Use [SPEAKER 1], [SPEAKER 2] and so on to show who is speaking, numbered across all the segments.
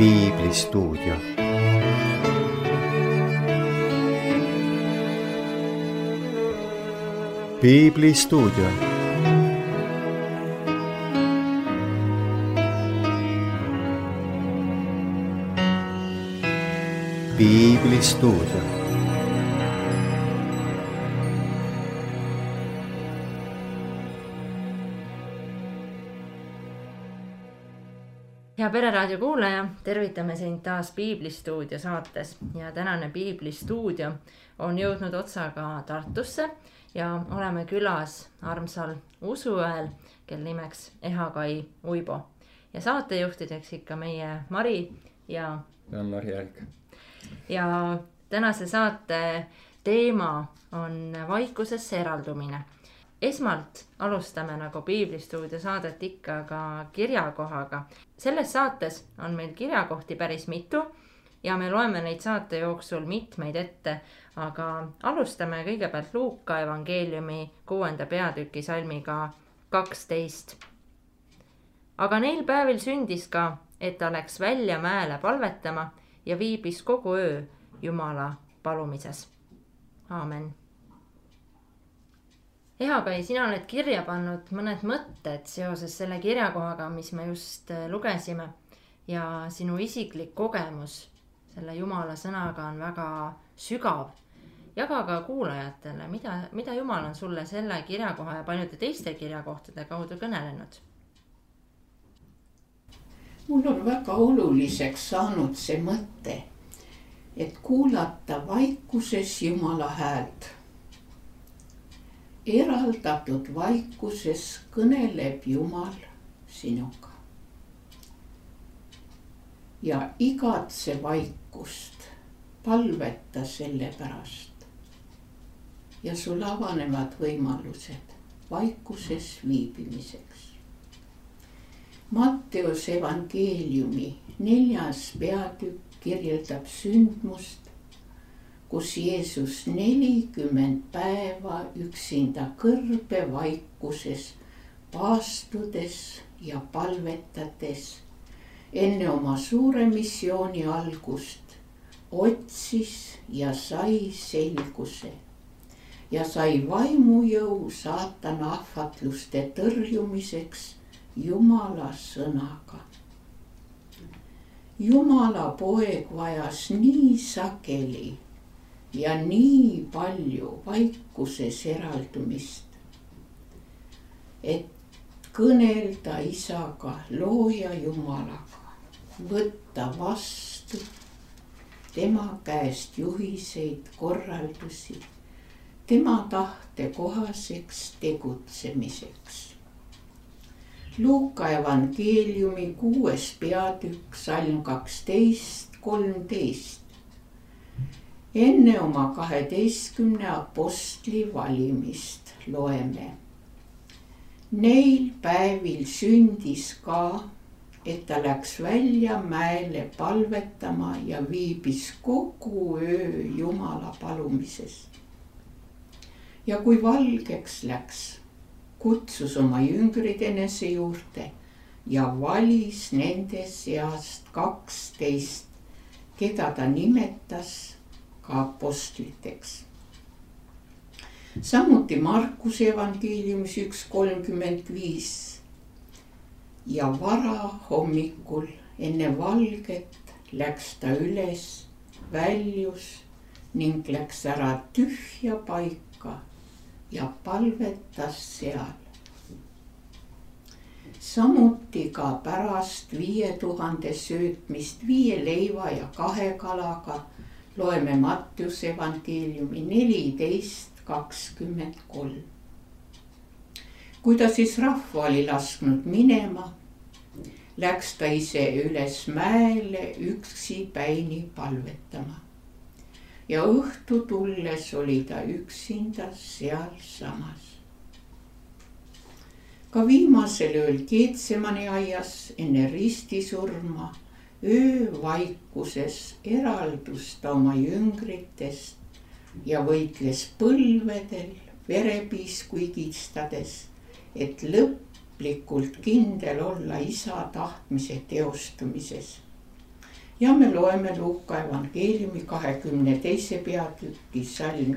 [SPEAKER 1] Piiblistuudio. Piiblistuudio. Piiblistuudio.
[SPEAKER 2] Hea Pereraadio kuulaja, tervitame sind taas Piiblistuudio saates ja tänane Piiblistuudio on jõudnud otsaga Tartusse ja oleme külas armsal usuõel, kel nimeks Ehakai Uibo. Ja saatejuhtideks ikka meie Mari ja
[SPEAKER 3] Mari Jälk.
[SPEAKER 2] Ja tänase saate teema on vaikusesse eraldumine. Esmalt alustame nagu Piiblistuudio saadet ikka ka kirjakohaga. Selles saates on meil kirjakohti päris mitu ja me loeme neid saate jooksul mitmeid ette, aga alustame kõigepealt Luuka evangeeliumi 6. peatüki salmiga 12. Aga neil päevil sündis ka, et ta läks välja mäele palvetama ja viibis kogu öö Jumala palumises. Aamen. Ehakai, sina oled kirja pannud mõned mõtted seoses selle kirjakohaga, mis me just lugesime, ja sinu isiklik kogemus selle Jumala sõnaga on väga sügav. Jaga ka kuulajatele, mida Jumal on sulle selle kirjakoha ja paljude teiste kirjakohtade kaudu kõnelenud?
[SPEAKER 4] Mul on väga oluliseks saanud see mõte, et kuulata vaikuses Jumala häält. Eraldatud vaikuses kõneleb Jumal sinuga. Ja igatse vaikust, palveta selle pärast. Ja sul avanevad võimalused vaikuses viibimiseks. Matteuse evangeeliumi 4. peatükk kirjeldab sündmust, kus Jeesus 40 päeva üksinda kõrbe vaikuses paastudes ja palvetades enne oma suure missiooni algust otsis ja sai selguse ja sai vaimujõu saatana ahvatluste tõrjumiseks Jumala sõnaga. Jumala poeg vajas nii sageli ja nii palju vaikuses eraldumist, et kõnelda isaga, looja Jumalaga, võtta vastu tema käest juhiseid, korraldusi, tema tahte kohaseks tegutsemiseks. Luuka evangeeliumi 6. peatükk salm 12-13. Enne oma 12 apostli valimist loeme. Neil päevil sündis ka, et ta läks välja mäele palvetama ja viibis kogu öö Jumala palumises. Ja kui valgeks läks, kutsus oma jüngrid enese juurde ja valis nende seast 12, keda ta nimetas ka apostliteks. Samuti Markuse evangeeliumis 1:35. Ja vara hommikul enne valget läks ta üles, väljus ning läks ära tühja paika ja palvetas seal. Samuti ka pärast 5000 söötmist 5 leiva ja 2 kalaga loeme Matteuse evangeeliumi 14:23. Kui ta siis rahva oli lasknud minema, läks ta ise üles mäele üksipäini palvetama. Ja õhtu tulles oli ta üksinda sealsamas. Ka viimasel ööl Getsemani aias enne ristisurma öövaikuses eraldus ta oma jüngritest ja võitles põlvedel verepiisku igistades, et lõplikult kindel olla isa tahtmise teostumises. ja me loeme Luuka evangeeliumi 22. peatüki salm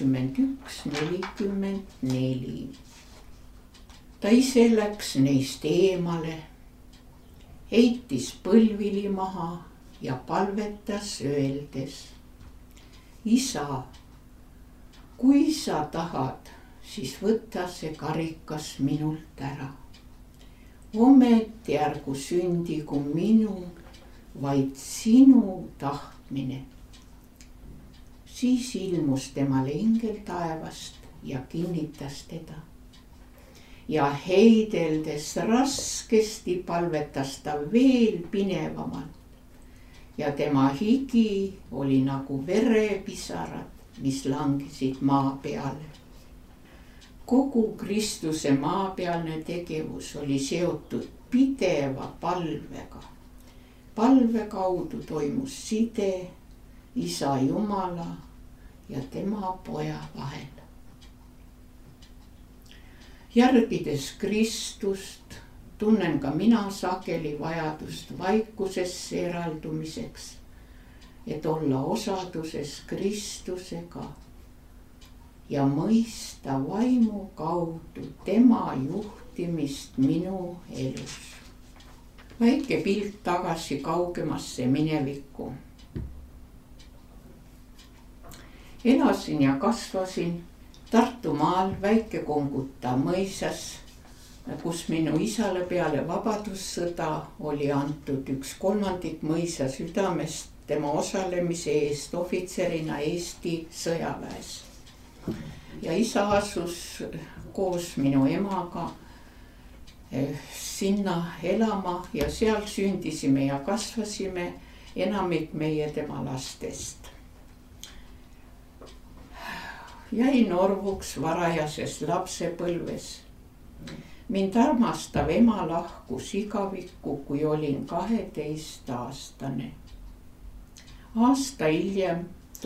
[SPEAKER 4] 41-44. ta ise läks neist eemale, heitis põlvili maha ja palvetas öeldes: Isa, kui sa tahad, siis võta see karikas minult ära. Ometi ärgu sündigu minu, vaid sinu tahtmine. Siis ilmus temale ingel taevast ja kinnitas teda. Ja heideldes raskesti palvetas ta veel pinevamalt. Ja tema higi oli nagu verepisarad, mis langesid maa peale. Kogu Kristuse maapealne tegevus oli seotud pideva palvega. Palve kaudu toimus side Isa Jumala ja tema poja vahel. Järgides Kristust tunnen ka mina sageli vajadust vaikusesse eraldumiseks, et olla osaduses Kristusega ja mõista vaimu kaudu tema juhtimist minu elus. Väike pilt tagasi kaugemasse minevikku. Elasin ja kasvasin Tartumaal Väike-Konguta mõisas, kus minu isale peale vabadussõda oli antud 1/3 mõisa südamest tema osalemise eest ohvitserina Eesti sõjaväes. Ja isa asus koos minu emaga sinna elama ja seal sündisime ja kasvasime enamik meie tema lastest. Jäi norvuks varajases lapsepõlves. Mind armastav ema lahkus igavikku, kui olin 12-aastane. Aasta hiljem,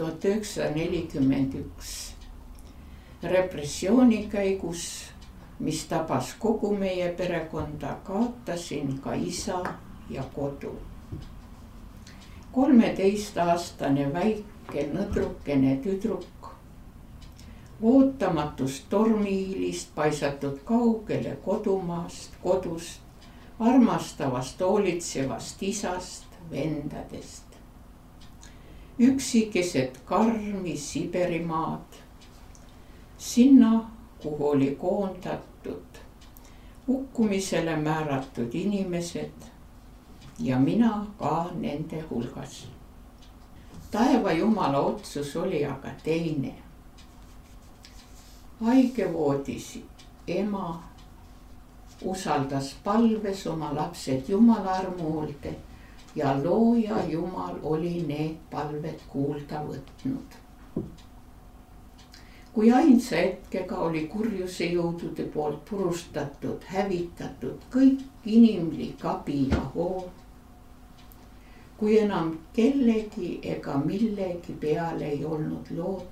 [SPEAKER 4] 1941, repressiooni käigus, mis tabas kogu meie perekonda, kaotasin ka isa ja kodu. 13-aastane väike nõdrukene tüdruk ootamatust tormihiilist paisatud kaugele kodumaast, kodust, armastavast, hoolitsevast isast, vendadest. Üksi keset karmi Siberimaad, sinna, kuhu oli koondatud hukkumisele määratud inimesed ja mina ka nende hulgas. Taeva Jumala otsus oli aga teine. Haigevoodis ema usaldas palves oma lapsed Jumala armuhoolde ja looja Jumal oli need palved kuulda võtnud. Kui ainsa hetkega oli kurjuse jõudude poolt purustatud, hävitatud kõik inimlik abi ja hool, kui enam kellegi ega millegi peale ei olnud loota,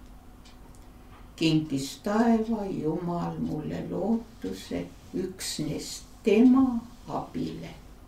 [SPEAKER 4] kinkis taeva Jumal mulle lootuse üksnes tema abile.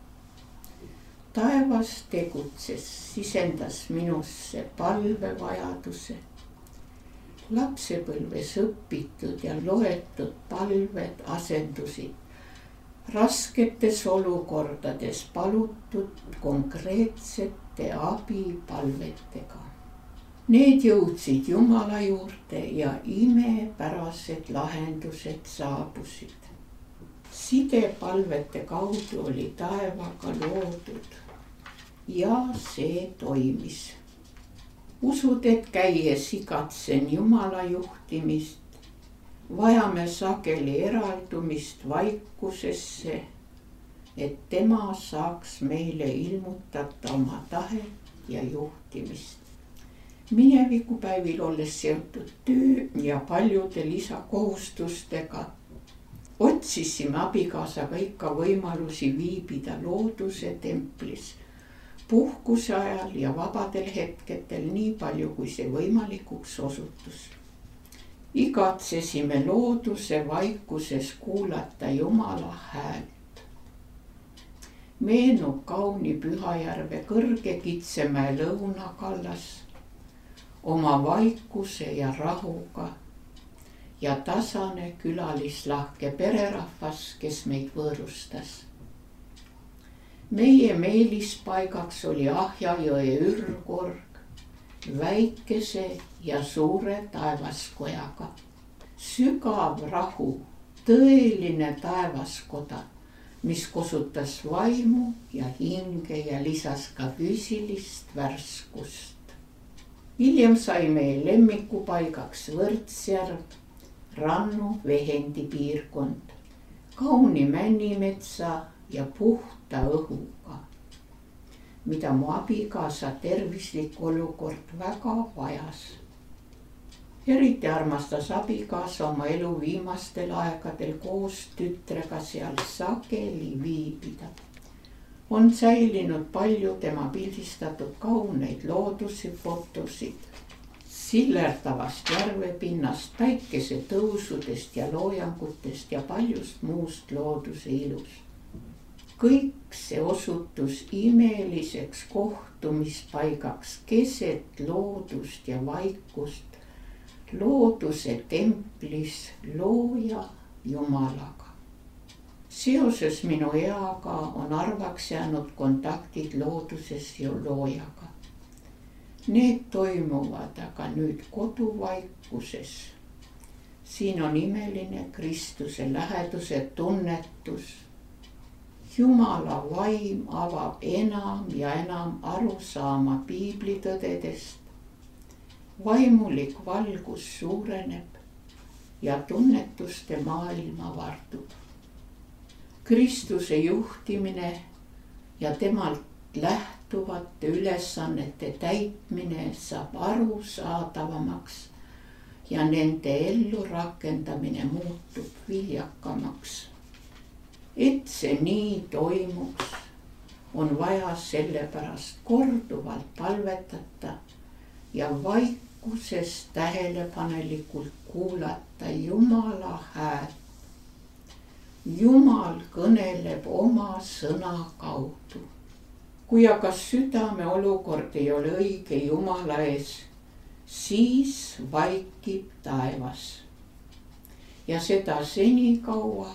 [SPEAKER 4] Taevas tegutses, sisendas minusse palvevajaduse. Lapsepõlves õpitud ja loetud palved asendusid rasketes olukordades palutud konkreetsete abipalvetega. Need jõudsid Jumala juurde ja imepärased lahendused saabusid. Side palvete kaudu oli taevaga loodud ja see toimis. Usud, et käies igatsen Jumala juhtimist, vajame sageli eraldumist vaikusesse, et tema saaks meile ilmutada oma tahet ja juhtimist. Minevikupäivil olles seotud töö ja paljude lisakohustustega, otsisime abikaasaga ikka võimalusi viibida looduse templis, puhkuse ajal ja vabadel hetkedel nii palju, kui see võimalikuks osutus. Igatsesime looduse vaikuses kuulata Jumala häält. meenub kauni Pühajärve kõrge Kitsemäe lõunakallas oma vaikuse ja rahuga ja tasane külalislahke pererahvas, kes meid võõrustas. Meie meelispaigaks oli Ahjajõe ürgorg, väikese ja suure taevaskojaga. Sügav rahu, tõeline taevaskoda, mis kosutas vaimu ja hinge ja lisas ka füüsilist värskust. Hiljem sai meie lemmikupaigaks Võrtsjärv, Rannu Vehendi piirkond, kauni Männimetsa ja puhta õhuga, mida mu abikaasa tervislik olukord väga vajas. Eriti armastas abikaasa oma elu viimastel aegadel koos tütrega seal sageli viibida. On säilinud palju tema pildistatud kauneid loodusfotosid, sillerdavast järvepinnast, päikesetõusudest ja loojangutest ja paljust muust looduse ilust. Kõik see osutus imeliseks kohtumispaigaks keset loodust ja vaikust, looduse templis looja Jumalaga. Seoses minu eaga on harvaks jäänud kontaktid looduses ja loojaga. Need toimuvad aga nüüd koduvaikuses. Siin on imeline Kristuse läheduse tunnetus. Jumala vaim avab enam ja enam arusaama piiblitõdedest. Vaimulik valgus suureneb ja tunnetuste maailma vardub. Kristuse juhtimine ja temalt lähtuvate ülesannete täitmine saab arusaadavamaks ja nende ellurakendamine muutub viljakamaks. Et see nii toimuks, on vaja sellepärast korduvalt palvetada ja vaikuses tähelepanelikult kuulata Jumala häält. Jumal kõneleb oma sõna kaudu. Kui aga südame olukord ei ole õige Jumala ees, siis vaikib taevas. Ja seda senikaua,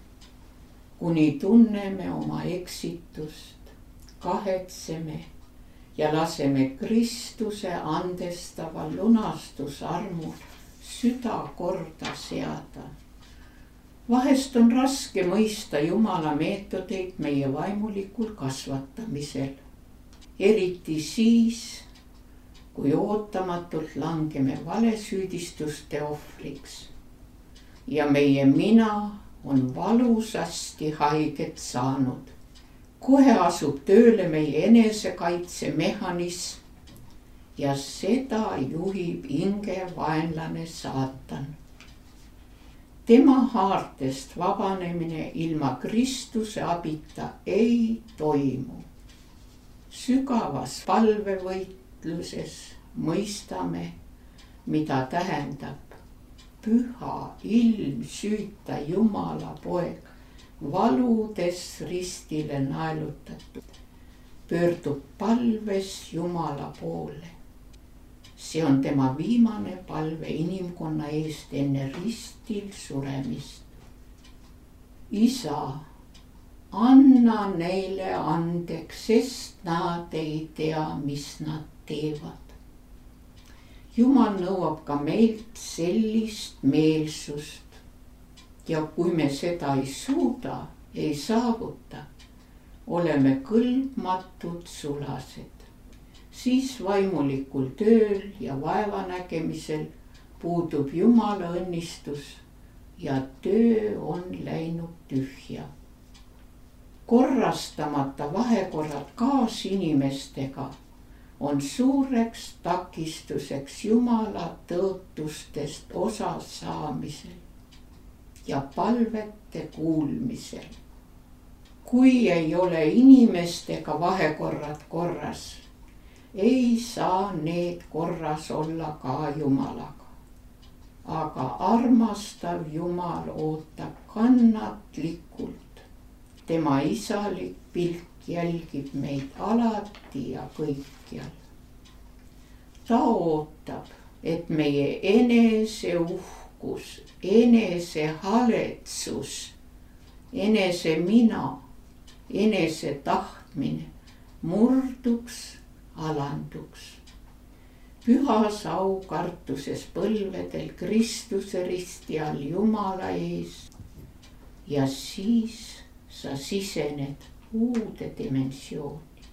[SPEAKER 4] kuni tunneme oma eksitust, kahetseme ja laseme Kristuse andestaval lunastusarmul süda korda seada. Vahest on raske mõista Jumala meetodeid meie vaimulikul kasvatamisel, eriti siis, kui ootamatult langeme valesüüdistuste ohvriks ja meie mina on valusasti haiget saanud. Kohe asub tööle meie enesekaitsemehhanism ja seda juhib hingevaenlane saatan. Tema haartest vabanemine ilma Kristuse abita ei toimu. Sügavas palvevõitluses mõistame, mida tähendab püha ilmsüüta Jumala poeg, valudes ristile naelutatud, pöördub palves Jumala poole. See on tema viimane palve inimkonna eest enne ristil suremist. Isa, anna neile andeks, sest nad ei tea, mis nad teevad. Jumal nõuab ka meilt sellist meelsust ja kui me seda ei suuda, ei saavuta, oleme kõlbmatud sulased. Siis vaimulikul tööl ja vaevanägemisel puudub Jumala õnnistus ja töö on läinud tühja. Korrastamata vahekorrad kaasinimestega on suureks takistuseks Jumala tõotustest osa saamisel ja palvete kuulmisel. Kui ei ole inimestega vahekorrad korras, ei saa need korras olla ka Jumalaga. Aga armastav Jumal ootab kannatlikult. Tema isalik pilt jälgib meid alati ja kõikjal. Ta ootab, et meie enese uhkus, enese haletsus, enese mina, enese tahtmine murduks, alanduks. Pühas aukartuses põlvedel Kristuse risti all Jumala ees ja siis sa sisened uude dimensiooni.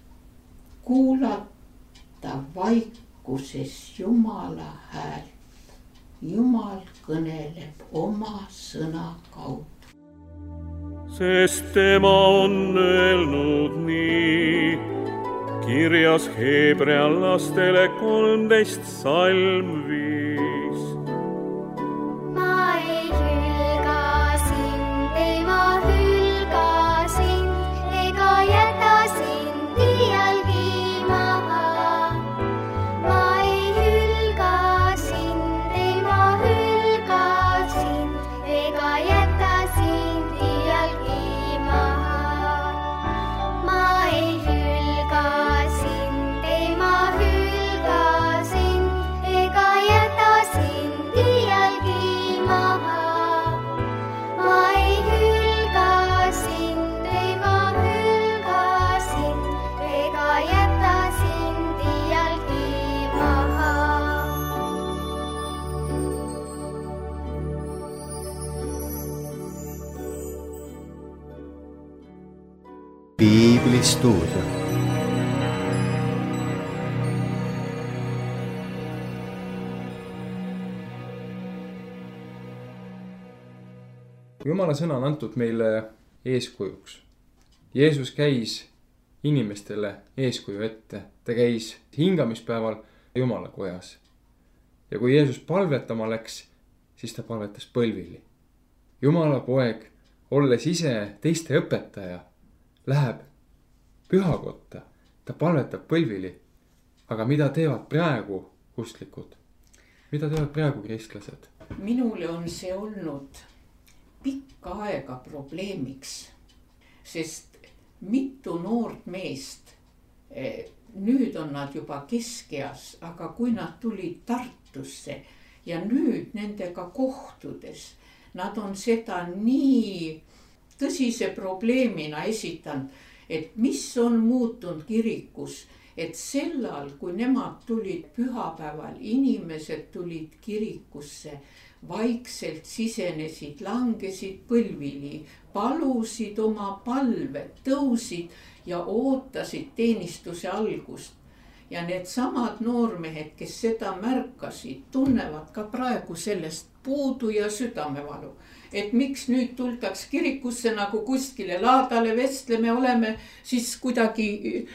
[SPEAKER 4] Kuulata vaikuses Jumala häält. Jumal kõneleb oma sõna kaudu.
[SPEAKER 3] Sest tema on öelnud nii, kirjas Hebrealastele 13 salm 5.
[SPEAKER 5] Ma ei hülga sind, ei ma hülga sind, ega jäta sind iialgi maha. Ma ei hülga sind, ei ma hülga sind, ega jäta sind iialgi maha. Ma ei hülga sind, ei ma hülga sind, ega jäta sind iialgi maha. Ma ei hülga sind, ei ma hülga sind, ega jäta sind iialgi maha.
[SPEAKER 1] Piiblistuudio.
[SPEAKER 6] Jumala sõna on antud meile eeskujuks. Jeesus käis inimestele eeskuju ette. Ta käis hingamispäeval Jumala kojas. Ja kui Jeesus palvetama läks, siis ta palvetas põlvili. Jumala poeg, olles ise teiste õpetaja, läheb pühakotta. Ta palvetab põlvili. Aga mida teevad praegu ustlikud? Mida teevad praegu kristlased?
[SPEAKER 4] Minule on see olnud pikka aega probleemiks, sest mitu noort meest, nüüd on nad juba keskeas, aga kui nad tulid Tartusse ja nüüd nendega kohtudes, nad on seda nii tõsise probleemina esitanud, et mis on muutunud kirikus, et sellal, kui nemad tulid pühapäeval, inimesed tulid kirikusse, vaikselt sisenesid, langesid põlvili, palusid oma palved, tõusid ja ootasid teenistuse algust. Ja need samad noormehed, kes seda märkasid, tunnevad ka praegu sellest puudu ja südamevalu. Et miks nüüd tultaks kirikusse nagu kuskile laadale, vestleme, oleme siis kuidagi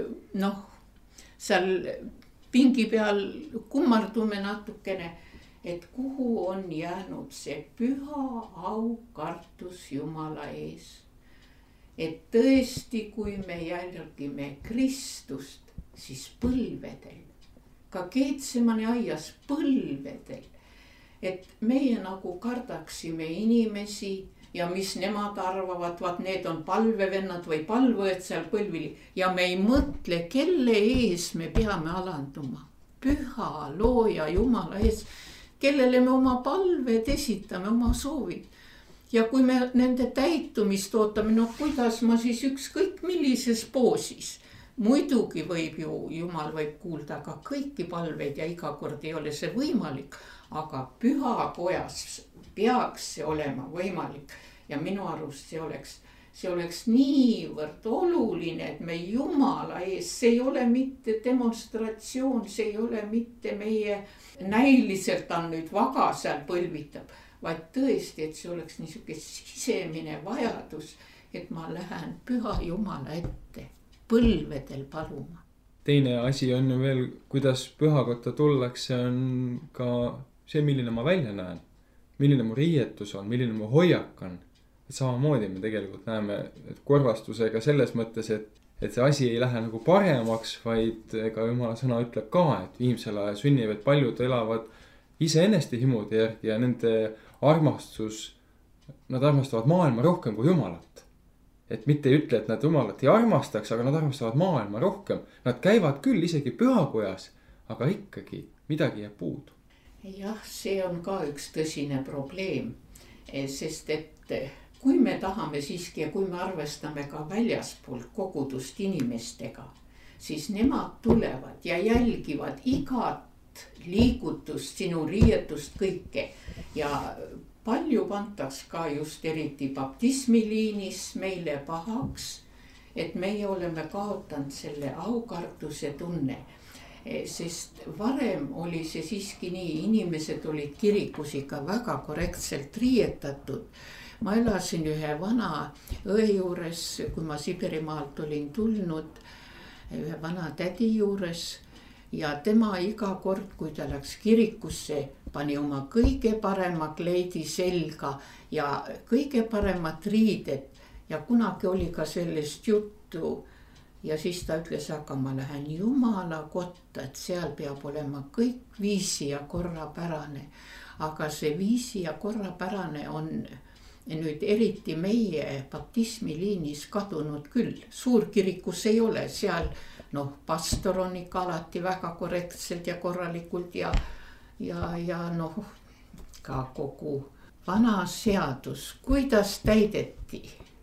[SPEAKER 4] seal pingi peal kummardume natukene. Et kuhu on jäänud see püha aukartus Jumala ees. Et tõesti, kui me jälgime Kristust, siis põlvedel, ka Keetsemani aias põlvedel, et meie nagu kardaksime inimesi ja mis nemad arvavad, vaat need on palvevennad või palvõed seal põlvili ja me ei mõtle, kelle ees me peame alanduma. Püha looja Jumala ees, kellele me oma palved esitame, oma soovid. Ja kui me nende täitumist ootame, kuidas ma siis ükskõik millises poosis. Muidugi võib ju, Jumal võib kuulda ka kõiki palveid ja iga kord ei ole see võimalik, aga pühakojas peaks see olema võimalik ja minu arust see oleks niivõrd oluline, et me Jumala ees, see ei ole mitte demonstratsioon, see ei ole mitte meie näiliselt on nüüd vaga seal põlvitab, vaid tõesti, et see oleks niisugune sisemine vajadus, et ma lähen püha Jumala ette põlvedel paluma.
[SPEAKER 6] Teine asi on ju veel, kuidas pühakotta tullakse, on ka see, milline ma välja näen, milline mu riietus on, milline mu hoiak on. Et samamoodi me tegelikult näeme korvastusega selles mõttes, et see asi ei lähe nagu paremaks, vaid ega Jumala sõna ütleb ka, et viimsel ajal sünnivad paljud elavad iseenneste himude järgi ja nende armastus, nad armastavad maailma rohkem kui Jumalat. et mitte ei ütle, et nad Jumalat ei armastaks, aga nad armastavad maailma rohkem. Nad käivad küll isegi pühakojas, aga ikkagi midagi jääb puudu.
[SPEAKER 4] jah, see on ka üks tõsine probleem, sest et kui me tahame siiski ja kui me arvestame ka väljaspoolt kogudust inimestega, siis nemad tulevad ja jälgivad igat liigutust, sinu riietust, kõike. Ja palju pantaks ka just eriti baptismiliinis meile pahaks, et meie oleme kaotanud selle aukartuse tunne. Sest varem oli see siiski nii, inimesed olid kirikus ikka väga korrektselt riietatud. Ma elasin ühe vana õe juures, kui ma Siberimaalt olin tulnud, ühe vana tädi juures ja tema iga kord, kui ta läks kirikusse, pani oma kõige parema kleidi selga ja kõige paremat riided ja kunagi oli ka sellest juttu. Ja siis ta ütles, aga ma lähen Jumala kotta, et seal peab olema kõik viisi ja korrapärane. Aga see viisi ja korrapärane on nüüd eriti meie baptismiliinis kadunud küll. Suurkirikus ei ole, seal pastor on ikka alati väga korrektselt ja korralikult ja ka kogu vana seadus, kuidas täideti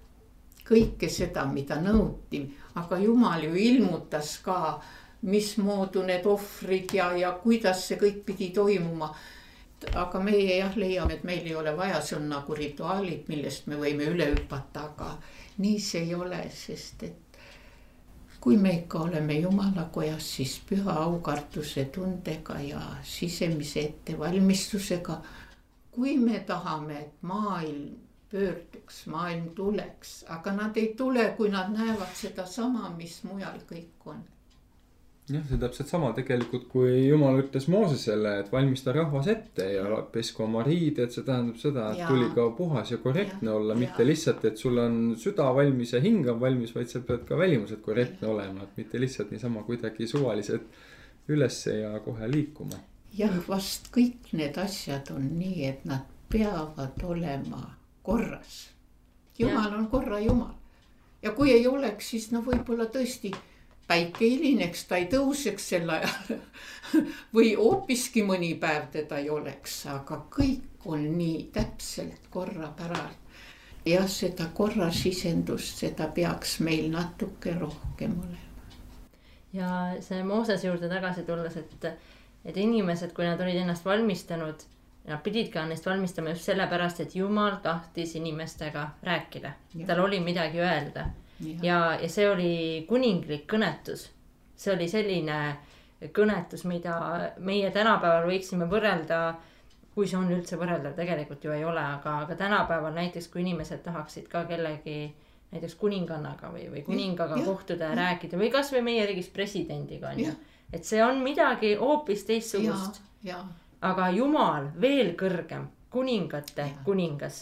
[SPEAKER 4] kõike seda, mida nõuti, aga Jumal ju ilmutas ka, mismoodu need ohvrid ja kuidas see kõik pidi toimuma. Aga meie leiame, et meil ei ole vaja, see on nagu rituaalid, millest me võime üle hüpata, aga nii see ei ole, sest et kui me ikka oleme Jumalakojas, siis püha aukartuse tundega ja sisemise ettevalmistusega, kui me tahame, et maailm pöörduks, maailm tuleks, aga nad ei tule, kui nad näevad seda sama, mis mujal kõik on.
[SPEAKER 6] jah, see täpselt sama tegelikult, kui Jumal ütles Moosesele, et valmista rahvas ette ja pesku oma riided, see tähendab seda, et tuli ka puhas ja korrektne olla, mitte lihtsalt, et sul on süda valmis ja hing on valmis, vaid sa pead ka välimuselt korrektne olema, et mitte lihtsalt niisama kuidagi suvalised ülesse ja kohe liikuma.
[SPEAKER 4] jah, vast kõik need asjad on nii, et nad peavad olema korras. Jumal on korra Jumal. Ja kui ei oleks, siis võib-olla tõesti päike hilineks, ta ei tõuseks sel ajal. Või hoopiski mõni päev teda ei oleks, aga kõik on nii täpselt korrapäralt. Ja seda korrasisendust, seda peaks meil natuke rohkem olema.
[SPEAKER 2] Ja see Moosese juurde tagasi tulles, et inimesed, kui nad olid ennast valmistanud, nad pidid ka ennast valmistama just sellepärast, et Jumal tahtis inimestega rääkida. Tal oli midagi öelda. Ja see oli kuninglik kõnetus. See oli selline kõnetus, mida meie tänapäeval võiksime võrrelda, kui see on üldse võrreldav, tegelikult ju ei ole, aga tänapäeval näiteks, kui inimesed tahaksid ka kellegi näiteks kuningannaga või kuningaga kohtuda ja rääkida või kas või meie riigis presidendiga on ju. Et see on midagi hoopis teistsugust. Aga Jumal veel kõrgem, kuningate kuningas,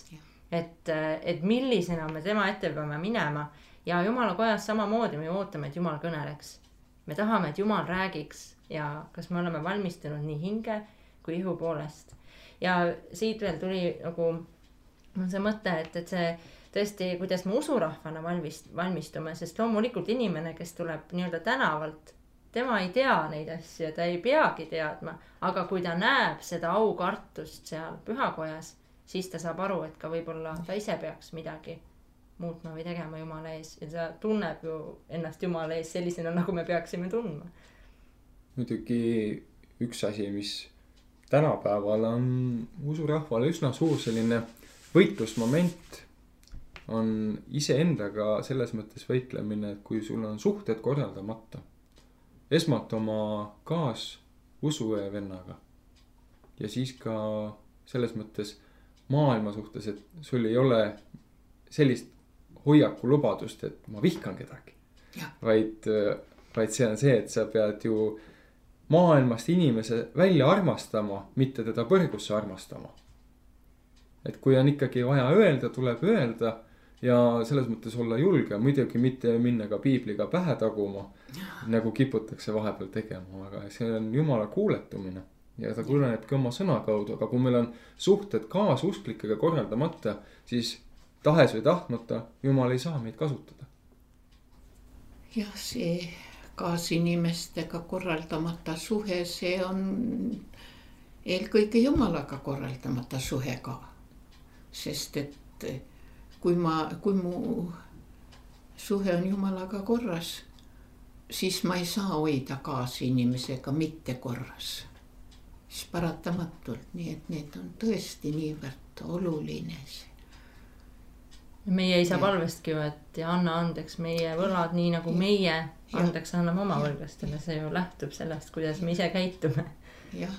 [SPEAKER 2] et millisena me tema ette peame minema ja Jumala kojas samamoodi me ootame, et Jumal kõneleks. Me tahame, et Jumal räägiks ja kas me oleme valmistunud nii hinge kui ihu poolest. Ja siit veel tuli nagu see mõte, et see tõesti, kuidas me usurahvana valmistume, sest loomulikult inimene, kes tuleb nii-öelda tänavalt, tema ei tea neid asju, ta ei peagi teadma, aga kui ta näeb seda aukartust seal pühakojas, siis ta saab aru, et ka võib-olla ta ise peaks midagi muutma või tegema Jumala ees ja ta tunneb ju ennast Jumala ees sellisena, nagu me peaksime tundma.
[SPEAKER 6] Muidugi üks asi, mis tänapäeval on usurahvale üsna suur selline võitlusmoment, on iseendaga selles mõttes võitlemine, et kui sul on suhted korraldamata, esmalt oma kaasusuja vennaga ja siis ka selles mõttes maailma suhtes, et sul ei ole sellist hoiakulubadust, et ma vihkan kedagi. Vaid see on see, et sa pead ju maailmast inimese välja armastama, mitte teda põrgusse armastama. Et kui on ikkagi vaja öelda, tuleb öelda ja selles mõttes olla julge, muidugi mitte minna ka piibliga pähe taguma, nagu kiputakse vahepeal tegema, aga see on Jumala kuuletumine ja ta kuulenebki oma sõna kaudu, aga kui meil on suhted kaasusklikega korraldamata, siis tahes või tahtmata, Jumal ei saa meid kasutada.
[SPEAKER 4] jah, see kaasinimestega korraldamata suhe, see on eelkõige Jumalaga korraldamata suhe ka. Sest et kui mu suhe on Jumalaga korras, siis ma ei saa hoida kaasinimesega mitte korras. Siis paratamatult, nii et need on tõesti niivõrd oluline see.
[SPEAKER 2] Meie ei saa palvestki ju, et ja anna andeks meie võlad, nii nagu meie andeks anname oma võlgastele. See ju lähtub sellest, kuidas me ise käitume.
[SPEAKER 4] Jah,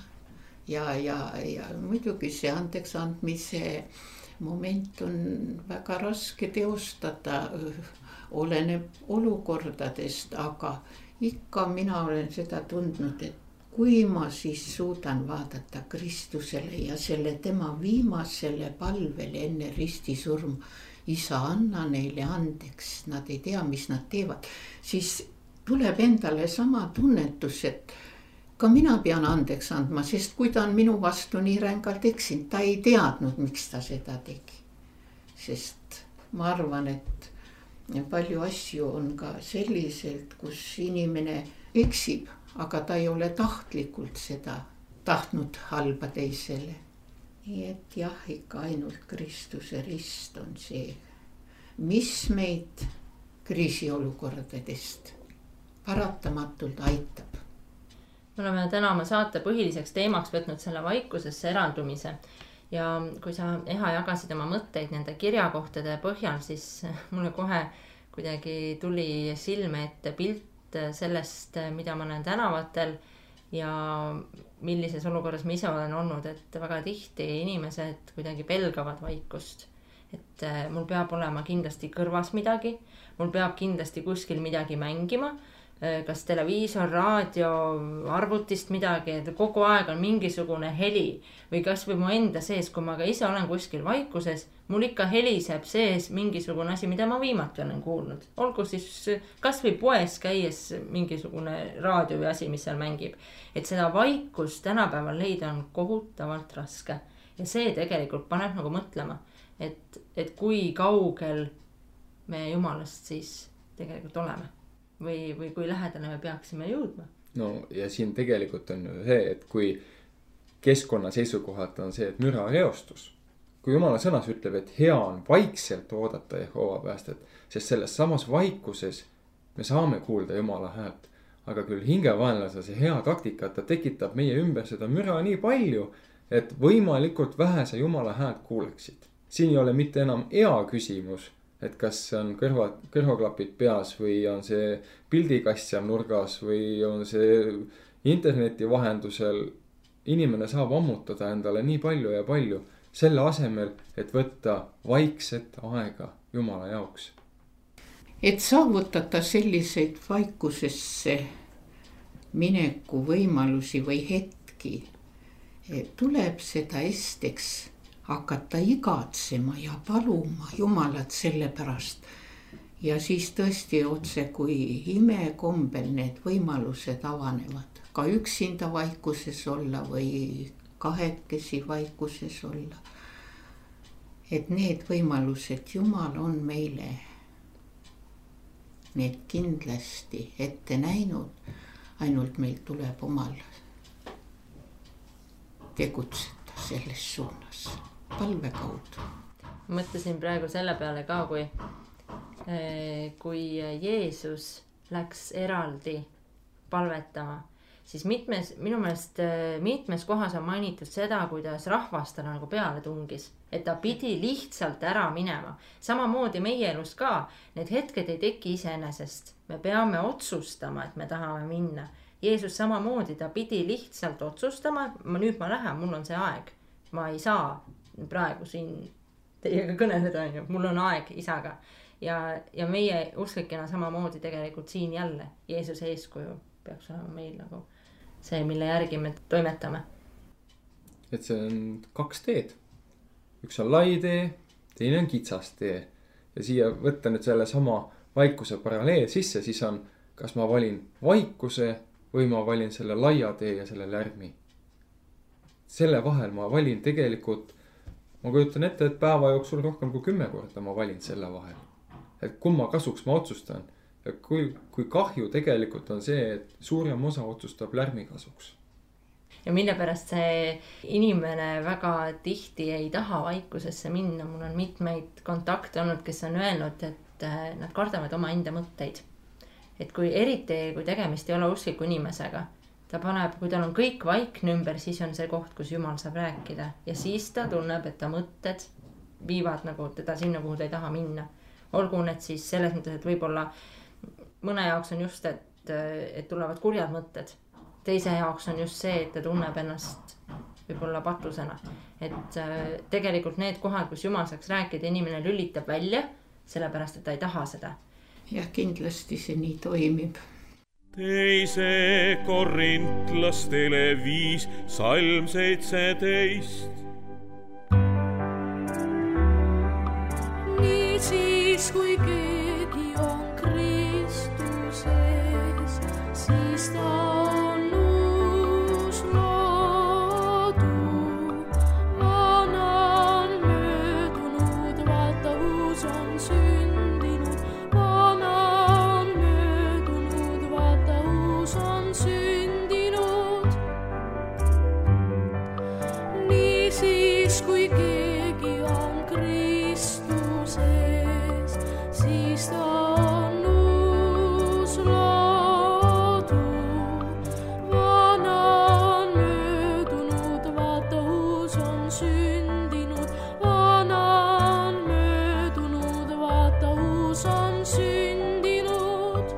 [SPEAKER 4] ja muidugi see andeks andmise moment on väga raske teostada, oleneb olukordadest, aga ikka mina olen seda tundnud, et kui ma siis suudan vaadata Kristusele ja selle tema viimasele palvele enne ristisurma, Isa, anna neile andeks, nad ei tea, mis nad teevad, siis tuleb endale sama tunnetus, et ka mina pean andeks andma, sest kui ta on minu vastu nii rängalt eksinud, ta ei teadnud, miks ta seda tegi. Sest ma arvan, et palju asju on ka selliselt, kus inimene eksib, aga ta ei ole tahtlikult seda tahtnud halba teisele. Nii et jah, ikka ainult Kristuse rist on see, mis meid kriisiolukordadest paratamatult aitab.
[SPEAKER 2] Me oleme täna oma saate põhiliseks teemaks võtnud selle vaikusesse eraldumise. Ja kui sa, Eha, jagasid oma mõtteid nende kirjakohtade põhjal, siis mulle kohe kuidagi tuli silme ette pilt sellest, mida ma näen tänavatel ja millises olukorras ma ise olen olnud, et väga tihti inimesed kuidagi pelgavad vaikust. Et mul peab olema kindlasti kõrvas midagi, mul peab kindlasti kuskil midagi mängima, kas televiisor, raadio, arvutist midagi, et kogu aeg on mingisugune heli või kas või mu enda sees, kui ma ka ise olen kuskil vaikuses, mul ikka heliseb sees mingisugune asi, mida ma viimati olen kuulnud. Olgu siis kas või poes käies mingisugune raadio või asi, mis seal mängib. Et seda vaikust tänapäeval leida on kohutavalt raske. Ja see tegelikult paneb nagu mõtlema, et kui kaugel me Jumalast siis tegelikult oleme. Või kui lähedale me peaksime jõudma.
[SPEAKER 6] No ja siin tegelikult on see, et kui keskkonna seisukohalt on see, et müra reostus. Kui Jumala sõnas ütleb, et hea on vaikselt oodata Jehova päästet, sest selles samas vaikuses me saame kuulda Jumala häält. Aga küll hingevaenlase see hea taktika, ta tekitab meie ümber seda müra nii palju, et võimalikult vähese Jumala häält kuuleksid. Siin ei ole mitte enam ea küsimus, et kas on kõrvaklapid peas või on see pildikast seal nurgas või on see interneti vahendusel. Inimene saab ammutada endale nii palju ja palju selle asemel, et võtta vaikset aega Jumala jaoks.
[SPEAKER 4] Et saavutada selliseid vaikusesse mineku võimalusi või hetki, tuleb seda esteks hakata igatsema ja paluma Jumalat selle pärast. Ja siis tõesti otse kui imekombel need võimalused avanevad. Ka üksinda vaikuses olla või kahekesi vaikuses olla. Et need võimalused Jumal on meile need kindlasti ette näinud. Ainult meil tuleb omal tegutseda selles suunas. Palve kaudu.
[SPEAKER 2] Mõtlesin praegu selle peale ka, kui Jeesus läks eraldi palvetama, siis minu meelest mitmes kohas on mainitud seda, kuidas rahvas ta nagu peale tungis, et ta pidi lihtsalt ära minema. Samamoodi meie elus ka, need hetked ei teki iseenesest. Me peame otsustama, et me tahame minna. Jeesus samamoodi, ta pidi lihtsalt otsustama, nüüd ma lähen, mul on see aeg. Ma ei saa praegu siin teiega kõneleda, mul on aeg Isaga. Ja meie usklikena samamoodi tegelikult siin jälle Jeesuse eeskuju peaks olema meil nagu see, mille järgi me toimetame.
[SPEAKER 6] Et see on 2 teed. Üks on lai tee, teine on kitsas tee. Ja siia võtta nüüd selle sama vaikuse paralleel sisse, siis on, kas ma valin vaikuse või ma valin selle laia tee ja selle lärmi. Selle vahel ma valin tegelikult ma kujutan ette, et päeva jooksul rohkem kui 10 korda ma valin selle vahel. Et kumma kasuks ma otsustan. Ja kui kahju tegelikult on see, et suurem osa otsustab lärmi kasuks.
[SPEAKER 2] Ja mille pärast see inimene väga tihti ei taha vaikusesse minna. Mul on mitmeid kontakte olnud, kes on öelnud, et nad kardavad oma enda mõtteid. Et eriti kui tegemist ei ole uskliku inimesega, ta paneb, kui tal on kõik vaikne ümber, siis on see koht, kus Jumal saab rääkida. Ja siis ta tunneb, et ta mõtted viivad nagu teda sinna, kuhu ta ei taha minna. Olgu need siis selles mõttes, et võib-olla mõne jaoks on just, et tulevad kurjad mõtted. Teise jaoks on just see, et ta tunneb ennast võib-olla patusena. Et tegelikult need kohad, kus Jumal saaks rääkida, inimene lülitab välja, sellepärast, et ta ei taha seda.
[SPEAKER 4] Ja kindlasti see nii toimib.
[SPEAKER 3] Teise Korintlastele 5, salm 17.
[SPEAKER 7] Nii siis, kui keegi on Kristuses, siis ta on uus loodu. Vana on möödunud, vaata uus on sündinud. Vana on möödunud, vaata uus on sündinud. Nii siis, kui keegi on Kristuses, siis ta on uus loodu. Vana on möödunud, vaata uus on sündinud. Vana on möödunud, vaata uus on sündinud.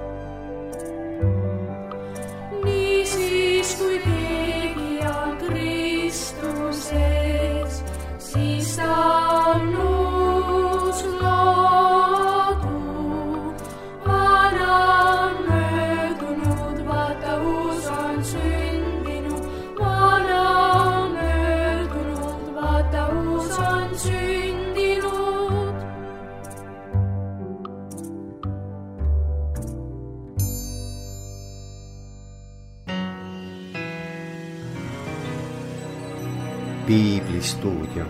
[SPEAKER 7] Nii siis, kui keegi on Kristuses, siis ta on uus loodu. Vana on möödunud, vaata uus on sündinud. Vana on möödunud, vaata uus on sündinud.
[SPEAKER 1] Piiblistuudio.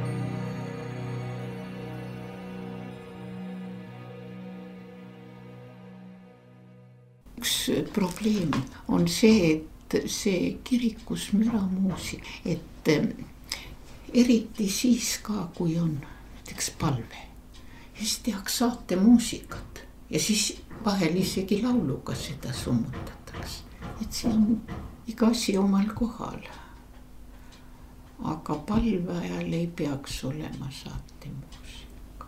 [SPEAKER 4] Üks probleem on see, et see kirikus müramuusik, et eriti siis ka, kui on näiteks palve, siis tehakse saate muusikat ja siis vahel isegi lauluga seda summutatakse. Et see on iga asi omal kohal. Aga palve ajal ei peaks olema saate muusika.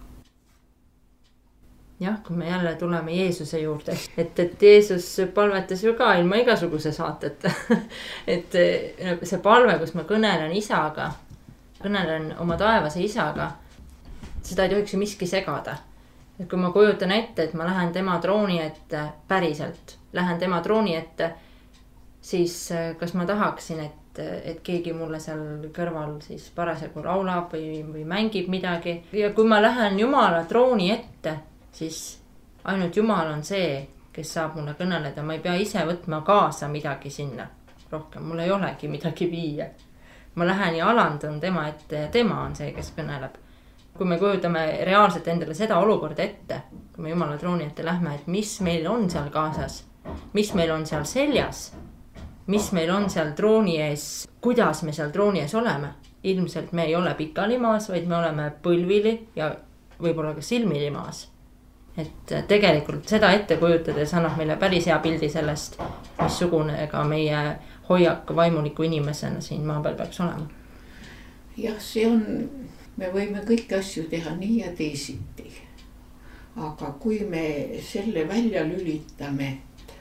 [SPEAKER 2] Jah, kui me jälle tuleme Jeesuse juurde, et Jeesus palvetas ju ka ilma igasuguse saateta. Et see palve, kus ma kõnelen isaga, kõnelen oma taevase isaga, seda ei tohiks ju miski segada. Et kui ma kujutan ette, et ma lähen tema trooni ette päriselt, lähen tema trooni ette, siis kas ma tahaksin, et keegi mulle seal kõrval siis parasjagu laulab või mängib midagi. Ja kui ma lähen Jumala trooni ette, siis ainult Jumal on see, kes saab mulle kõneleda. Ma ei pea ise võtma kaasa midagi sinna rohkem. Mul ei olegi midagi viia. Ma lähen ja alandun tema ette ja tema on see, kes kõneleb. Kui me kujutame reaalselt endale seda olukorda ette, kui me Jumala trooni ette lähme, et mis meil on seal kaasas, mis meil on seal seljas, mis meil on seal trooni ees, kuidas me seal trooni ees oleme. Ilmselt me ei ole pikali maas, vaid me oleme põlvili ja võib-olla ka silmili maas. Et tegelikult seda ette kujutades annab meile päris hea pildi sellest, missugune ka meie hoiak vaimuliku inimesena siin maa peal peaks olema.
[SPEAKER 4] Jah, see on, me võime kõiki asju teha nii ja teisiti. Aga kui me selle välja lülitame,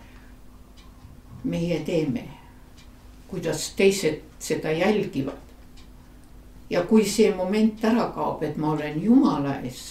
[SPEAKER 4] meie teeme, kuidas teised seda jälgivad. Ja kui see moment ära kaob, et ma olen Jumala ees,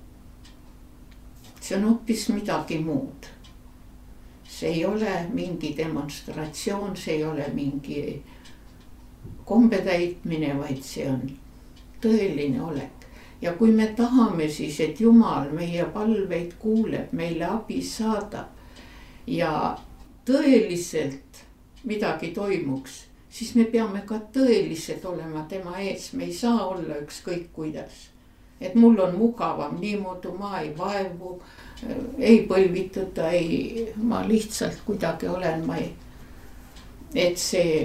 [SPEAKER 4] see on hoopis midagi muud. See ei ole mingi demonstratsioon, see ei ole mingi kombetäitmine, vaid see on tõeline olek. Ja kui me tahame siis, et Jumal meie palveid kuuleb, meile abi saadab ja tõeliselt midagi toimuks, siis me peame ka tõelised olema tema ees, me ei saa olla ükskõik kuidas. Et mul on mugavam niimoodi, ma ei vaevu, ei põlvituda, ma lihtsalt kuidagi olen, et see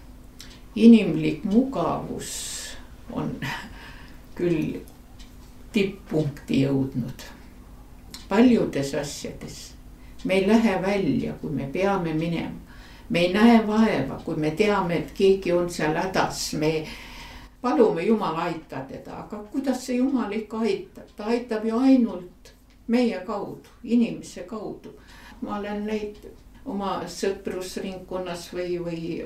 [SPEAKER 4] inimlik mugavus on küll tipppunkti jõudnud paljudes asjades. Me ei lähe välja, kui me peame minema. Me ei näe vaeva, kui me teame, et keegi on seal hädas. Me palume Jumal aita teda, aga kuidas see Jumal ikka aitab? Ta aitab ju ainult meie kaudu, inimese kaudu. Ma olen neid oma sõprusringkonnas või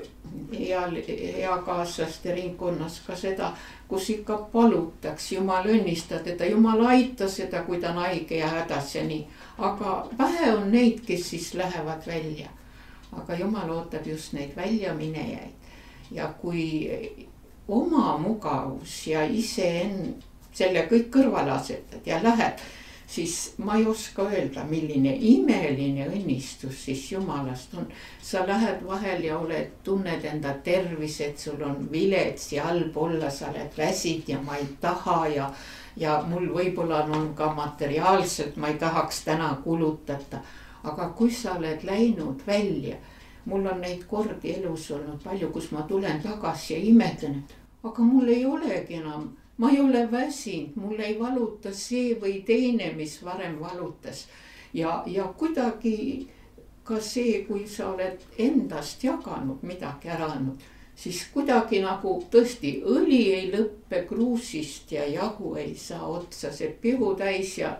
[SPEAKER 4] eakaaslaste ringkonnas ka seda, kus ikka palutaks, Jumal õnnista teda, Jumal aita seda, kui ta on haige ja hädas ja nii. Aga vähe on neid, kes siis lähevad välja. Aga Jumal ootab just neid väljaminejaid. Ja kui oma mugavus ja ise selle kõik kõrvale asetad ja lähed, siis ma ei oska öelda, milline imeline õnnistus siis Jumalast on. Sa lähed vahel ja tunned enda tervis, et sul on vilets ja halb olla, sa oled väsid ja ma ei taha ja mul võib-olla on ka materiaalselt, ma ei tahaks täna kulutada. Aga kui sa oled läinud välja, mul on neid kordi elus olnud palju, kus ma tulen tagasi ja imetlen, et aga mul ei olegi enam, ma ei ole väsinud, mul ei valuta see või teine, mis varem valutas. Ja kuidagi ka see, kui sa oled endast jaganud midagi ära andnud, siis kuidagi nagu tõesti õli ei lõppe kruusist ja jahu ei saa otsa, see pihu täis ja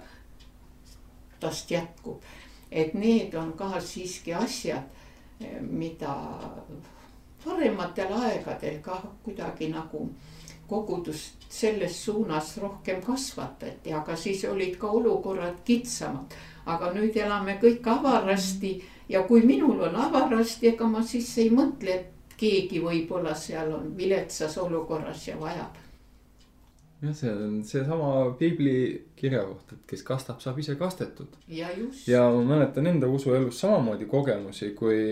[SPEAKER 4] tast jätkub. Et need on ka siiski asjad, mida parematel aegadel ka kuidagi nagu kogudust selles suunas rohkem kasvatati, aga siis olid ka olukorrad kitsamad. Aga nüüd elame kõik avarasti ja kui minul on avarasti, ega ma siis ei mõtle, et keegi võib-olla seal on viletsas olukorras ja vajab.
[SPEAKER 6] Ja see on seesama piibli kirja koht, et kes kastab, saab ise kastetud.
[SPEAKER 4] Ja just.
[SPEAKER 6] Ja ma mäletan enda usuelus samamoodi kogemusi,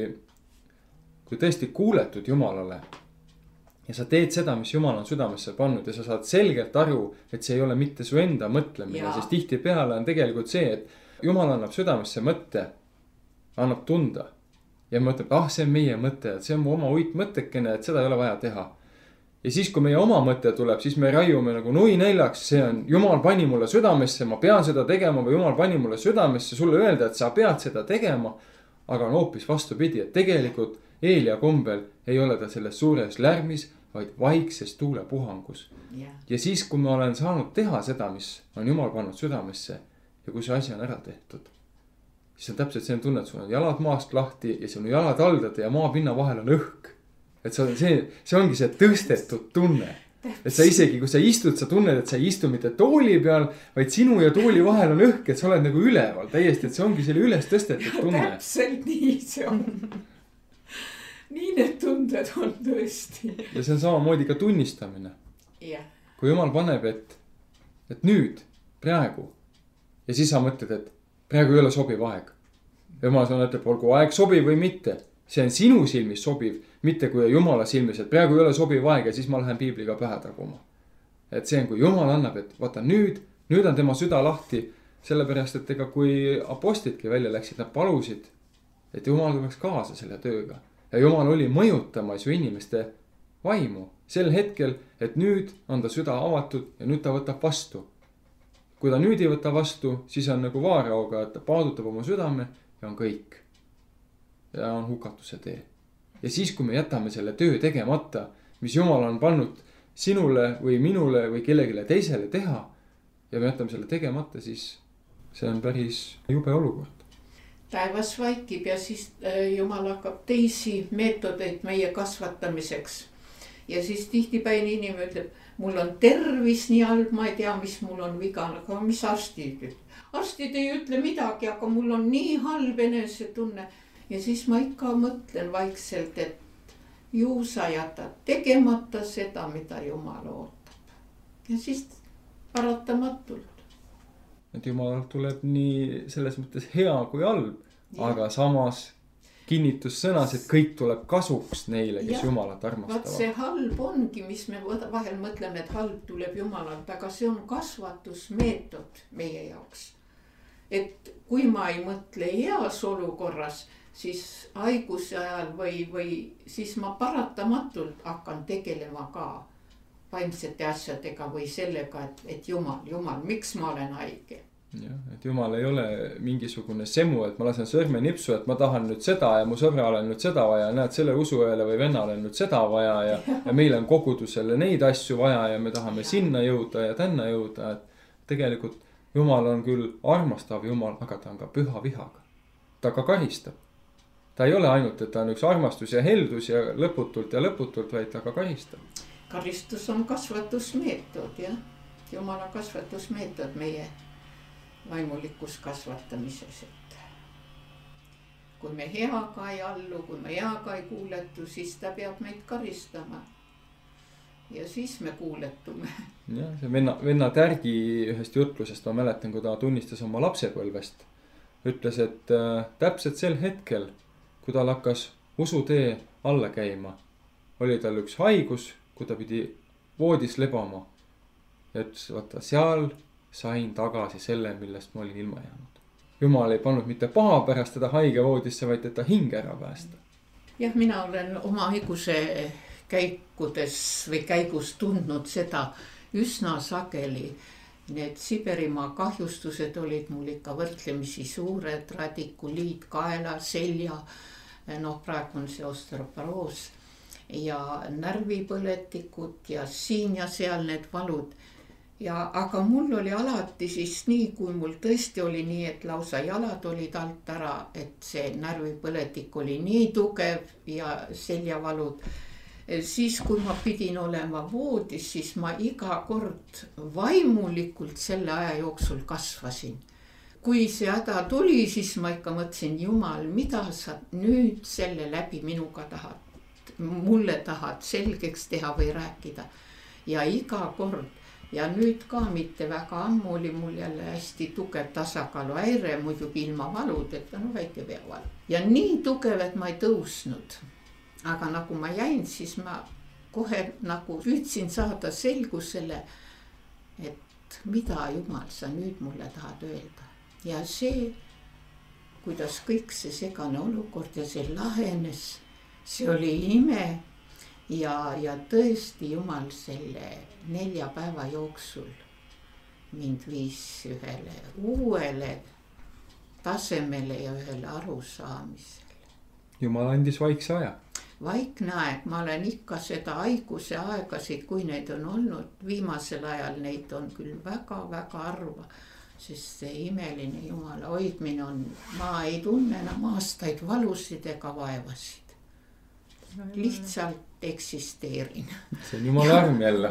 [SPEAKER 6] kui tõesti kuuletud Jumalale ja sa teed seda, mis Jumal on südamesse pannud ja sa saad selgelt aru, et see ei ole mitte su enda mõtlemine, sest tihtipeale on tegelikult see, et Jumal annab südamesse mõtte, annab tunda ja mõtleb, see on meie mõte, et see on mu oma uitmõttekene, et seda ei ole vaja teha. Ja siis, kui meie oma mõte tuleb, siis me raiume nagu nui neljaks, see on Jumal pani mulle südamesse, ma pean seda tegema või Jumal pani mulle südamesse sulle öelda, et sa pead seda tegema. Aga on hoopis vastupidi, et tegelikult Eelia kombel ei ole ta selles suures lärmis, vaid vaikses tuulepuhangus. Ja siis, kui ma olen saanud teha seda, mis on Jumal pannud südamesse ja kui see asi on ära tehtud, siis on täpselt see tunne, et sul on jalad maast lahti ja sul on jalad aldade ja maapinna vahel on õhk. Et see ongi see tõstetud tunne. Et sa isegi, kui sa istud, sa tunned, et sa ei istu mitte tooli peal, vaid sinu ja tooli vahel on õhk, et sa oled nagu üleval täiesti, et see ongi selle üles tõstetud tunne.
[SPEAKER 4] Täpselt nii see on. Nii need tunded on tõesti.
[SPEAKER 6] Ja see on samamoodi ka tunnistamine. Kui Jumal paneb, et nüüd, praegu, ja siis sa mõtled, et praegu ei ole sobiv aeg. Jumal sanab, et olgu aeg sobiv või mitte. See on sinu silmis sobiv, mitte kui Jumala silmis, et praegu ei ole sobiv aeg ja siis ma lähen piibliga pähe taguma. Et see on, kui Jumal annab, et vaata nüüd on tema süda lahti, sellepärast, et ega kui apostlidki välja läksid, nad palusid, et Jumal tuleks kaasa selle tööga. Ja Jumal oli mõjutamas ju inimeste vaimu sel hetkel, et nüüd on ta süda avatud ja nüüd ta võtab vastu. Kui ta nüüd ei võta vastu, siis on nagu vaaraoga, et ta paadutab oma südame ja on kõik. Ja on hukatuse tee. Ja siis, kui me jätame selle töö tegemata, mis Jumal on pannud sinule või minule või kellegile teisele teha ja me jätame selle tegemata, siis see on päris jube olukord.
[SPEAKER 4] Taevas vaikib ja siis Jumal hakkab teisi meetodeid meie kasvatamiseks. Ja siis tihtipäin inimene ütleb, mul on tervis nii halb, ma ei tea, mis mul on viga, aga mis arstid ütleb. Arstid ei ütle midagi, aga mul on nii halb enesetunne. Ja siis ma ikka mõtlen vaikselt, et ju sa jätad tegemata seda, mida Jumal ootab. Ja siis paratamatult.
[SPEAKER 6] Et Jumal tuleb nii selles mõttes hea kui halb, aga samas kinnitussõnas, et kõik tuleb kasuks neile, kes
[SPEAKER 4] Jah.
[SPEAKER 6] Jumalat
[SPEAKER 4] Vaat
[SPEAKER 6] armastavad.
[SPEAKER 4] see halb ongi, mis me vahel mõtleme, et halb tuleb Jumalalt, aga see on kasvatusmeetod meie jaoks. Et kui ma ei mõtle heas olukorras, siis haiguse ajal või siis ma paratamatult hakkan tegelema ka vaimsete asjadega või sellega, et Jumal, miks ma olen haige?
[SPEAKER 6] Jah, et Jumal ei ole mingisugune semu, et ma lasen sõrme nipsu, et ma tahan nüüd seda ja mu sõbral on nüüd seda vaja, näed selle usuõele või vennal on nüüd seda vaja ja meil on kogudusele neid asju vaja ja me tahame sinna jõuda ja tänna jõuda, et tegelikult Jumal on küll armastav Jumal, aga ta on ka püha vihaga. Ta ka karistab. Ta ei ole ainult, et ta on üks armastus ja heldus ja lõputult, vaid ta ka karistab.
[SPEAKER 4] Karistus on kasvatusmeetod, jah. Jumala kasvatusmeetod meie vaimulikus kasvatamises, et kui me heaga ei allu, kui me heaga ei kuuletu, siis ta peab meid karistama. Ja siis me kuuletume.
[SPEAKER 6] Jah, see venna Tärgi ühest jutlusest, ma mäletan, kui ta tunnistas oma lapsepõlvest, ütles, et täpselt sel hetkel, kui tal hakkas usutee alla käima, oli tal üks haigus, kui ta pidi voodis lebama. Ja ütles, vaata, seal sain tagasi selle, millest ma olin ilma jäänud. Jumal ei pannud mitte paha pärast teda haige voodisse, vaid et ta hinge ära päästa.
[SPEAKER 4] Jah, mina olen oma haiguse käikudes või käigus tundnud seda üsna sageli. Need Siberimaa kahjustused olid mul ikka võrdlemisi suured, radikuliit, kaela, selja, praegu on see osteoporoos ja närvipõletikud ja siin ja seal need valud. Aga mul oli alati siis nii, kui mul tõesti oli nii, et lausa jalad olid alt ära, et see närvipõletik oli nii tugev ja seljavalud. Siis kui ma pidin olema voodis, siis ma iga kord vaimulikult selle aja jooksul kasvasin. Kui see häda tuli, siis ma ikka mõtlesin, Jumal, mida sa nüüd selle läbi minuga mulle tahad selgeks teha või rääkida. Ja iga kord. Ja nüüd ka mitte väga ammu oli mul jälle hästi tugev tasakaaluhäire, muidugi ilma valudeta, väike peavalu. Ja nii tugev, et ma ei tõusnud. Aga nagu ma jäin, siis ma kohe nagu püüdsin saada selgusele, et mida Jumal sa nüüd mulle tahad öelda. Ja see, kuidas kõik see segane olukord ja see lahenes, see oli ime. Ja tõesti Jumal selle 4 päeva jooksul mind viis ühele uuele tasemele ja ühele arusaamisele.
[SPEAKER 6] Jumal andis vaikse aja.
[SPEAKER 4] Vaikne aeg, ma olen ikka seda haiguse aegasid, kui neid on olnud, viimasel ajal neid on küll väga-väga harva, sest see imeline Jumala hoidmine on, ma ei tunne enam aastaid valusid ega vaevasid. Lihtsalt eksisteerin.
[SPEAKER 6] See on Jumala arm jälle.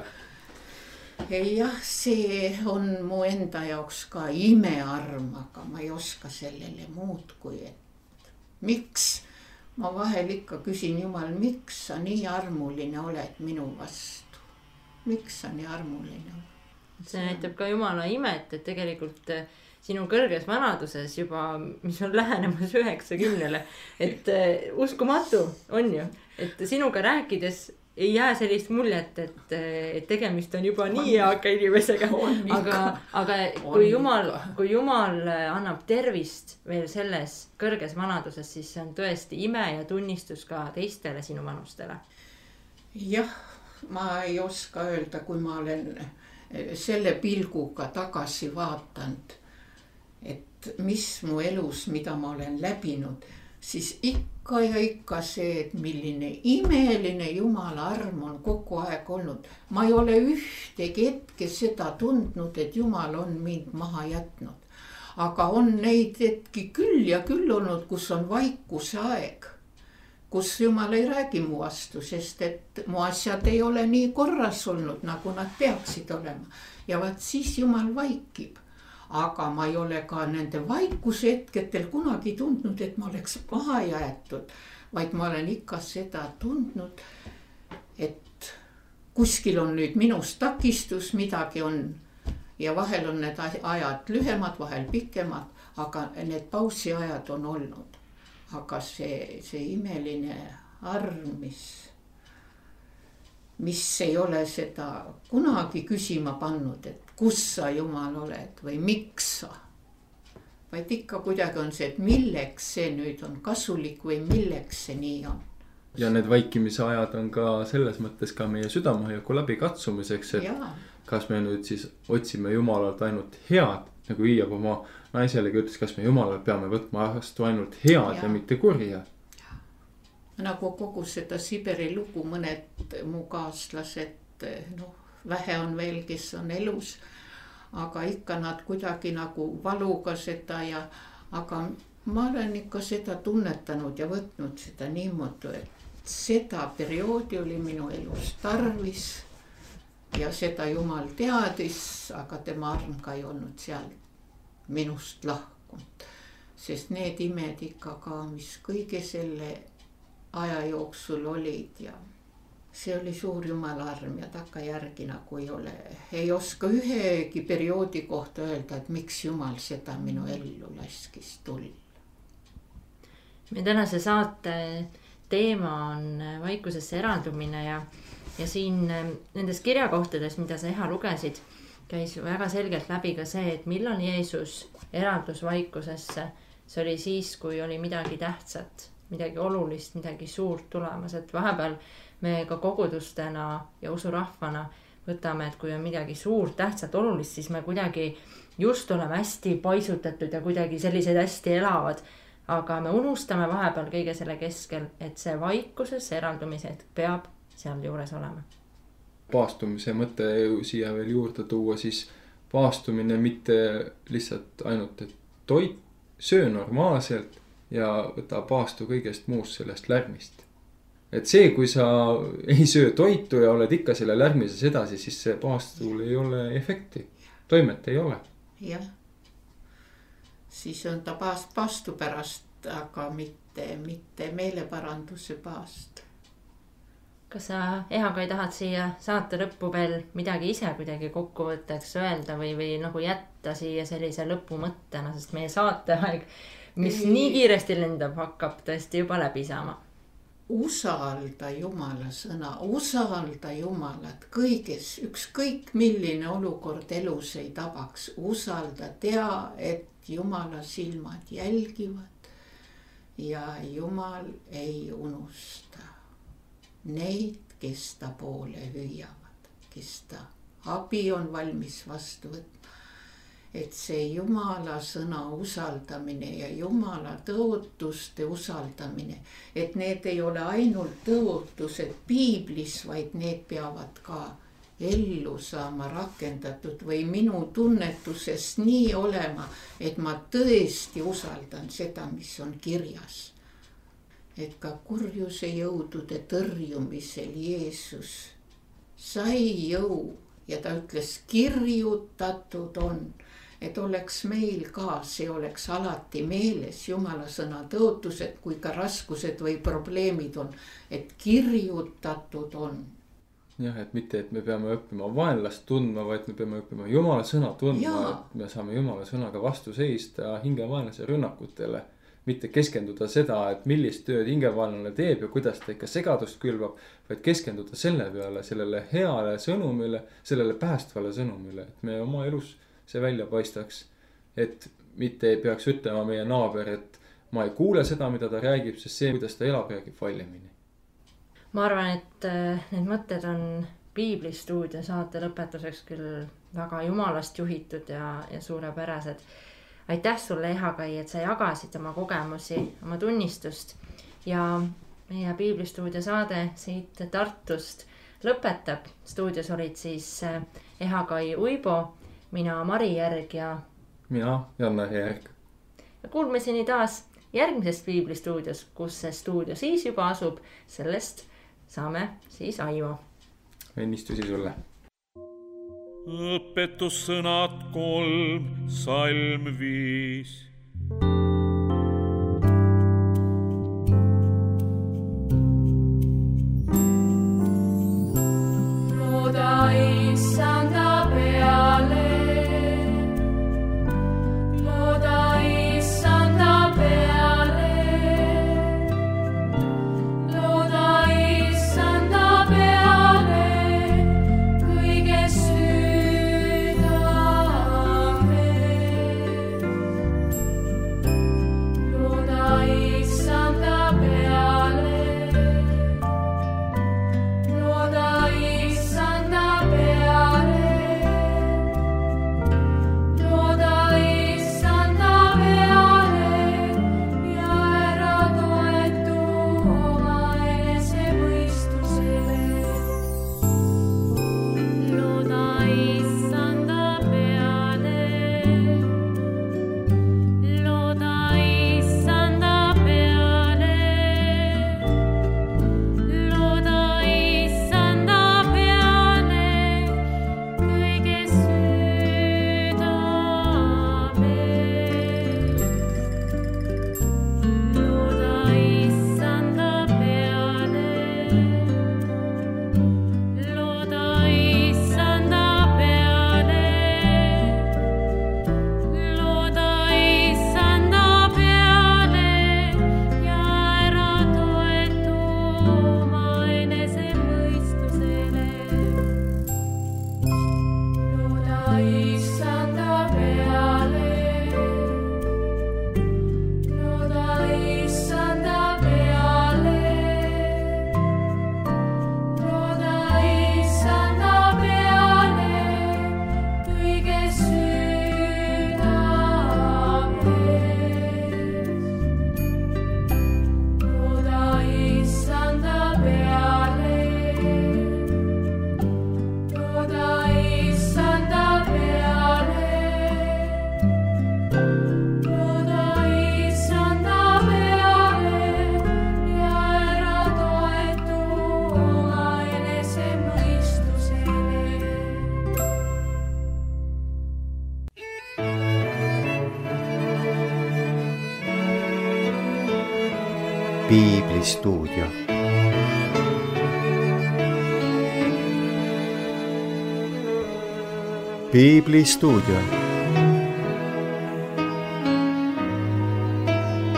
[SPEAKER 4] Jah, see on mu enda jaoks ka imearm, aga ma ei oska sellele muud kui, et miks? Ma vahel ikka küsin, Jumal, miks sa nii armuline oled minu vastu? Miks sa nii armuline oled?
[SPEAKER 2] See näitab ka Jumala imet, et tegelikult sinu kõrges vanaduses juba, mis on lähenemas 90-le, et uskumatu on ju, et sinuga rääkides ei jää sellist muljet, et tegemist on juba nii heaka inimesega, aga kui Jumal annab tervist veel selles kõrges vanaduses, siis see on tõesti ime ja tunnistus ka teistele sinu vanustele.
[SPEAKER 4] Jah, ma ei oska öelda, kui ma olen selle pilguga tagasi vaatanud, et mis mu elus, mida ma olen läbinud, siis ikka ja ikka see, et milline imeline Jumala arm on kogu aeg olnud. Ma ei ole ühtegi hetke seda tundnud, et Jumal on mind maha jätnud. Aga on neid hetki küll ja küll olnud, kus on vaikuse aeg, kus Jumal ei räägi mu vastu, sest et mu asjad ei ole nii korras olnud, nagu nad peaksid olema. Ja vaat siis Jumal vaikib. Aga ma ei ole ka nende vaikuse hetketel kunagi tundnud, et ma oleks maha jäetud, vaid ma olen ikka seda tundnud, et kuskil on nüüd minust takistus, midagi on ja vahel on need ajad lühemad, vahel pikemad, aga need pausiajad on olnud. aga see imeline arm, mis ei ole seda kunagi küsima pannud, et kus sa Jumal oled või miks sa. Vaid ikka kuidagi on see, et milleks see nüüd on kasulik või milleks see nii on.
[SPEAKER 6] Ja need vaikimise ajad on ka selles mõttes ka meie südamehoiaku läbikatsumiseks, et kas me nüüd siis otsime Jumalalt ainult head, nagu Hiiab oma naiselegi ütles, kas me Jumalalt peame võtma vastu ainult head ja mitte kurja.
[SPEAKER 4] Nagu kogu seda Siberi lugu, mõned mu kaaslased, vähe on veel, kes on elus, aga ikka nad kuidagi nagu valuga seda aga ma olen ikka seda tunnetanud ja võtnud seda niimoodi, et seda perioodi oli minu elus tarvis ja seda Jumal teadis, aga tema arm ka ei olnud seal minust lahkunud, sest need imed ikka ka, mis kõige selle aja jooksul olid ja see oli suur Jumala arm ja takkajärgi nagu ei oska ühegi perioodi kohta öelda, et miks Jumal seda minu ellu laskis tulla.
[SPEAKER 2] Meie tänase saate teema on vaikusesse eraldumine ja siin nendes kirjakohtades, mida sa Eha lugesid, käis väga selgelt läbi ka see, et millal Jeesus eraldus vaikusesse. See oli siis, kui oli midagi tähtsat, midagi olulist, midagi suurt tulemas, et vahepeal me ka kogudustena ja usurahvana võtame, et kui on midagi suurt, tähtsat, olulist, siis me kuidagi just oleme hästi paisutatud ja kuidagi sellised hästi elavad, aga me unustame vahepeal kõige selle keskel, et see vaikuses eraldumise peab seal juures olema.
[SPEAKER 6] Paastumise mõte siia veel juurde tuua, siis paastumine mitte lihtsalt ainult, et toit, söö normaalselt ja võta paastu kõigest muust sellest lärmist. Et see, kui sa ei söö toitu ja oled ikka selle lärmises edasi, siis see paastul ei ole efekti. Toimet ei ole.
[SPEAKER 4] Jah. Siis on ta paastu pärast, aga mitte meeleparanduse paast.
[SPEAKER 2] Kas sa, Ehaga, ei tahad siia saate lõppu veel midagi ise kuidagi kokkuvõtteks öelda või nagu jätta siia sellise lõpumõttena, sest meie saateaeg, mis nii kiiresti lendab, hakkab tõesti juba läbi saama.
[SPEAKER 4] Usalda Jumala sõna, usalda Jumalat kõiges, ükskõik milline olukord elus ei tabaks, usalda, tea, et Jumala silmad jälgivad ja Jumal ei unusta neid, kes ta poole hüüavad, kes ta abi on valmis vastu võtma. Et see Jumala sõna usaldamine ja Jumala tõotuste usaldamine, et need ei ole ainult tõotused piiblis, vaid need peavad ka ellu saama rakendatud või minu tunnetuses nii olema, et ma tõesti usaldan seda, mis on kirjas. Et ka kurjuse jõudude tõrjumisel Jeesus sai jõu ja ta ütles, kirjutatud on. Et oleks meil ka, see oleks alati meeles Jumala sõna tõotused, kui ka raskused või probleemid on, et kirjutatud on.
[SPEAKER 6] Jah, et mitte, et me peame õppima vaenlast tundma, vaid me peame õppima Jumala sõna tundma, et me saame Jumala sõnaga vastu seista hingevaenlase rünnakutele. Mitte keskenduda seda, et millist tööd hingevaenlane teeb ja kuidas ta ikka segadust külvab, vaid keskenduda selle peale, sellele heale sõnumile, sellele päästvale sõnumile, et me oma elus see välja paistaks, et mitte ei peaks ütlema meie naaber, et ma ei kuule seda, mida ta räägib, sest see, kuidas ta elab, räägib valjemini.
[SPEAKER 2] Ma arvan, et need mõtted on Piiblistuudio saate lõpetuseks küll väga Jumalast juhitud ja suurepärased. Aitäh sulle, Ehakai, et sa jagasid oma kogemusi, oma tunnistust ja meie Piiblistuudio saade siit Tartust lõpetab. Stuudios olid siis Ehakai Uibo, mina Mari Järg ja
[SPEAKER 6] mina Janne Järg.
[SPEAKER 2] Ja kuulmiseni taas järgmisest Piiblistuudios, kus see stuudio siis juba asub, sellest saame siis aimu.
[SPEAKER 6] Õnnistusi sulle.
[SPEAKER 3] Õpetussõnad 3, salm 5.
[SPEAKER 7] Looda Issanda peale, looda Issanda peale.
[SPEAKER 1] Piiblistuudio. Piiblistuudio.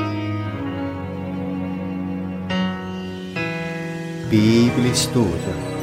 [SPEAKER 1] Piiblistuudio.